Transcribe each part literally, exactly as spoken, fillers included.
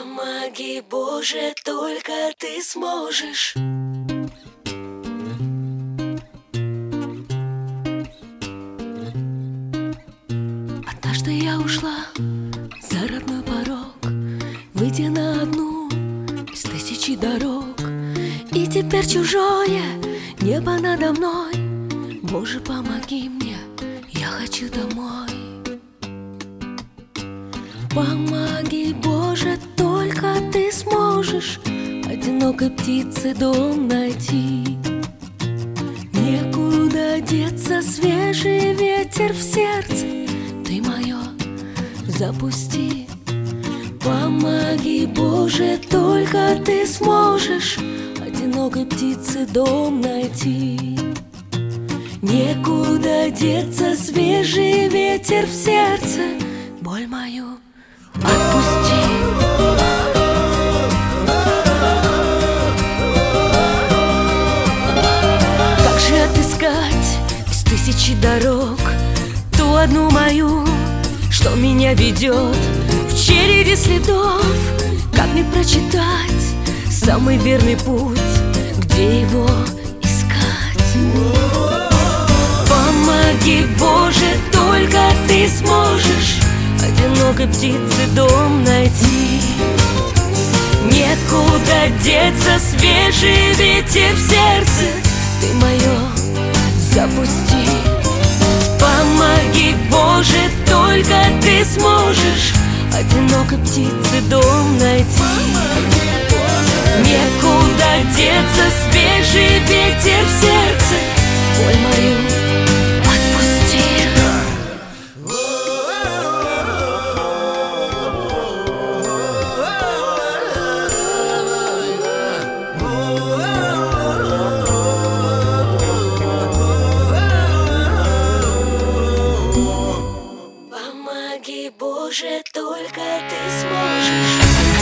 Помоги, Боже, только Ты сможешь. Однажды я ушла за родной порог, выйдя на одну из тысячи дорог. И теперь чужое небо надо мной. Боже, помоги мне, я хочу домой. Помоги, Боже, только Ты сможешь одинокой птице дом найти. Некуда деться, свежий ветер в сердце Ты мое запусти. Помоги, Боже, только Ты сможешь одинокой птице дом найти. Некуда деться, свежий ветер в сердце боль мою отпусти. Как же отыскать из тысячи дорог ту одну мою, что меня ведет в череде следов? Как мне прочитать самый верный путь, где его искать? Помоги, Боже, только Ты сможешь одинокой птице дом найти. Некуда деться, свежий ветер в сердце Ты мое запусти. Помоги, Боже, только Ты сможешь одинокой птице дом найти. Некуда деться, свежий ветер в сердце боль мою отпусти. Помоги, Боже, только Ты сможешь.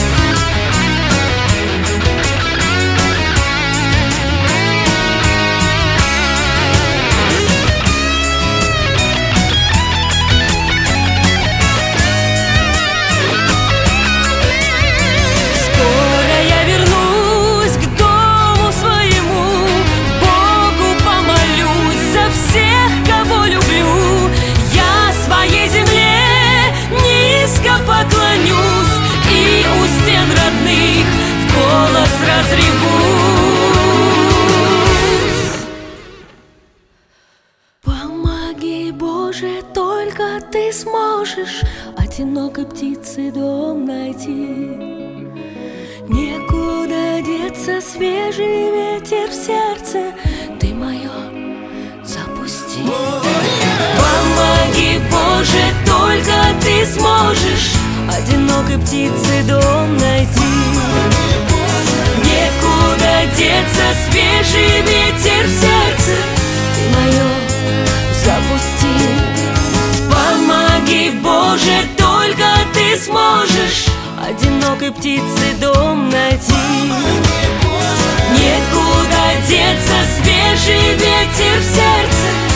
Помоги, Боже, только Ты сможешь одинокой птице дом найти. Некуда деться, свежий ветер в сердце Ты мое запусти. Помоги, Боже, только Ты сможешь одинокой птице дом найти. Некуда деться, свежий ветер в сердце Ты мое запусти. Помоги, Боже, только Ты сможешь одинокой птице дом найти. Некуда деться, свежий ветер в сердце